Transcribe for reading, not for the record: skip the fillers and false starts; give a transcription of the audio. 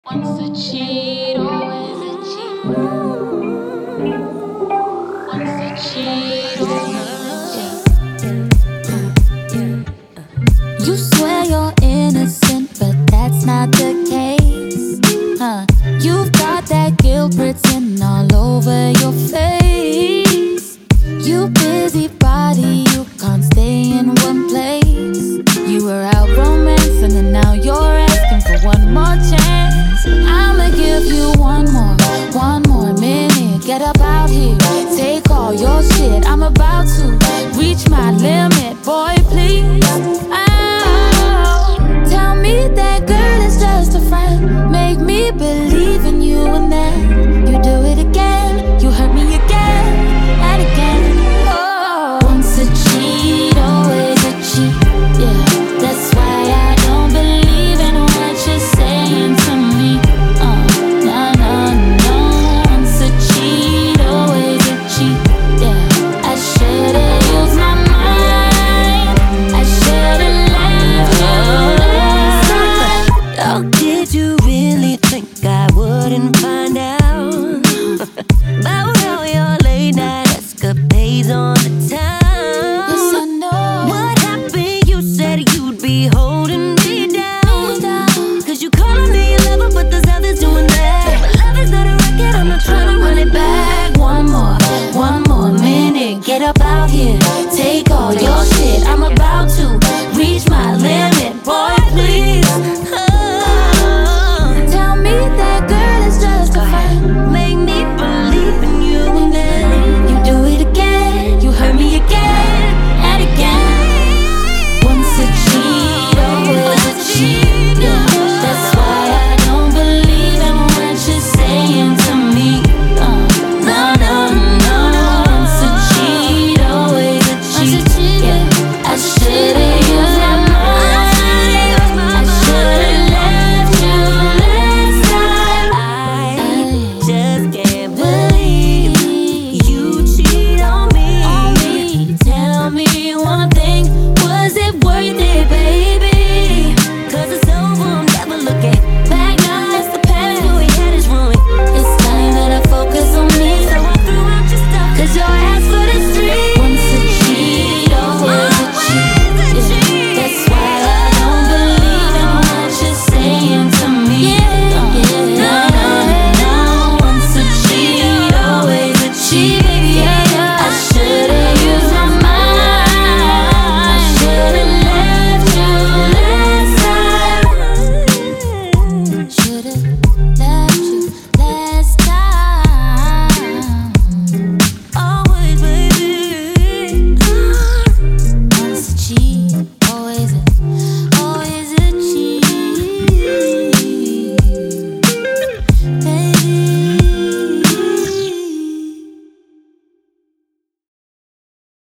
Once a cheat, always a cheat. Once a cheat, always a cheat. You swear you're innocent, but that's not the case. You've got that guilt written all over your face. You busybody, you can't stay in one place. You were out romancing and now you're asking for one more chance. I'ma give you one more minute. Get up out here, take all your shit. I'm about to reach my limit, boy, please. Oh, tell me that girl is just a friend. Make me believe in you and then you do it again. You hurt me again and again. Oh, once a cheat, always a cheat. Yeah, that's why I don't believe in what you're saying to me. No, no, no. Once a cheat, always a cheat. Yeah, I should've used my mind. I should've left you. Oh, did you really think I wouldn't find out about all your late night escapades on